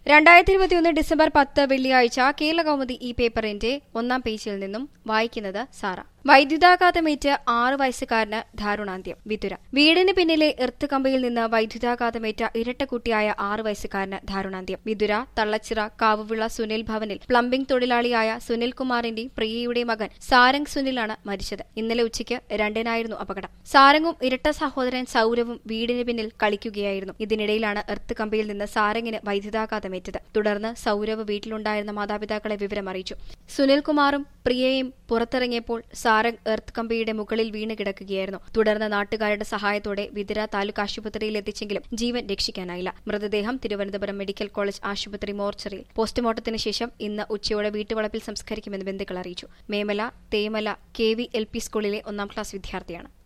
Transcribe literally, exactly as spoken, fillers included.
രണ്ടായിരത്തി ഇരുപത്തിയൊന്ന് ഡിസംബർ പത്ത് വെള്ളിയാഴ്ച കേരളകൗമുദി ഈ പേപ്പറിന്റെ ഒന്നാം പേജിൽ നിന്നും വായിക്കുന്നത് സാറ. വൈദ്യുതാഘാതമേറ്റ് ആറ് വയസ്സുകാരന് ദാരുണാന്ത്യം. വിതുര. വീടിന് പിന്നിലെ എർത്ത് കമ്പിയിൽ നിന്ന് വൈദ്യുതാഘാതമേറ്റ ഇരട്ടക്കുട്ടിയായ ആറ് വയസ്സുകാരന് ദാരുണാന്ത്യം. വിതുര തള്ളച്ചിറ കാവുവിള സുനിൽ ഭവനിൽ പ്ലംബിംഗ് തൊഴിലാളിയായ സുനിൽകുമാറിന്റെയും പ്രിയയുടെ മകൻ സാരംഗ് സുനിലാണ് മരിച്ചത്. ഇന്നലെ ഉച്ചയ്ക്ക് രണ്ടിനായിരുന്നു അപകടം. സാരംഗും ഇരട്ട സഹോദരൻ സൌരവും വീടിന് പിന്നിൽ കളിക്കുകയായിരുന്നു. ഇതിനിടയിലാണ് എർത്ത് കമ്പിയിൽ നിന്ന് സാരംഗിന് വൈദ്യുതാഘാതമേറ്റത്. തുടർന്ന് സൌരവ് വീട്ടിലുണ്ടായിരുന്ന മാതാപിതാക്കളെ വിവരമറിയിച്ചു. സുനിൽകുമാറും പ്രിയയും പുറത്തിറങ്ങിയപ്പോൾ സാരംഗ് എർത്ത് കമ്പിയുടെ മുകളിൽ വീണ് കിടക്കുകയായിരുന്നു. തുടർന്ന് നാട്ടുകാരുടെ സഹായത്തോടെ വിതുര താലൂക്ക് ആശുപത്രിയിൽ എത്തിച്ചെങ്കിലും ജീവൻ രക്ഷിക്കാനായില്ല. മൃതദേഹം തിരുവനന്തപുരം മെഡിക്കൽ കോളേജ് ആശുപത്രി മോർച്ചറിയിൽ പോസ്റ്റ്മോർട്ടത്തിന് ശേഷം ഇന്ന് ഉച്ചയോടെ വീട്ടുവളപ്പിൽ സംസ്കരിക്കുമെന്ന് ബന്ധുക്കൾ അറിയിച്ചു. Memala Themala K V L P സ്കൂളിലെ ഒന്നാം ക്ലാസ് വിദ്യാർത്ഥിയാണ്.